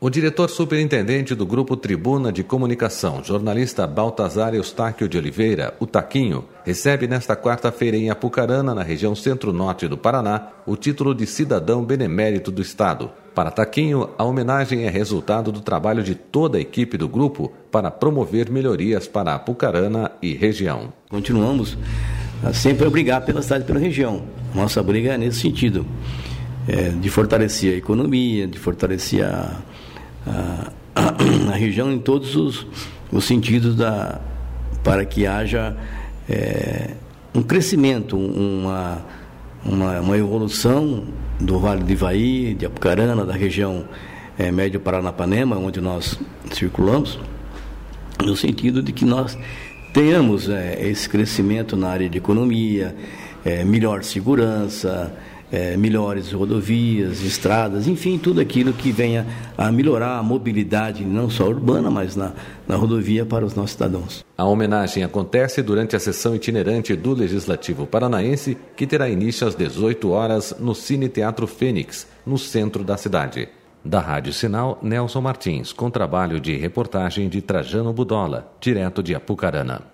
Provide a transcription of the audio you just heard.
O diretor superintendente do Grupo Tribuna de Comunicação, jornalista Baltazar Eustáquio de Oliveira, o Taquinho, recebe nesta quarta-feira em Apucarana, na região centro-norte do Paraná, o título de cidadão benemérito do Estado. Para Taquinho, a homenagem é resultado do trabalho de toda a equipe do grupo para promover melhorias para Apucarana e região. Continuamos sempre a brigar pela cidade e pela região. Nossa briga é nesse sentido, de fortalecer a economia, de fortalecer a região em todos os sentidos para que haja um crescimento, uma evolução do Vale do Ivaí, de Apucarana, da região Médio Paranapanema, onde nós circulamos, no sentido de que nós tenhamos esse crescimento na área de economia, melhor segurança, melhores rodovias, estradas, enfim, tudo aquilo que venha a melhorar a mobilidade, não só urbana, mas na rodovia para os nossos cidadãos. A homenagem acontece durante a sessão itinerante do Legislativo Paranaense, que terá início às 18 horas no Cine Teatro Fênix, no centro da cidade. Da Rádio Sinal, Nelson Martins, com trabalho de reportagem de Trajano Budola, direto de Apucarana.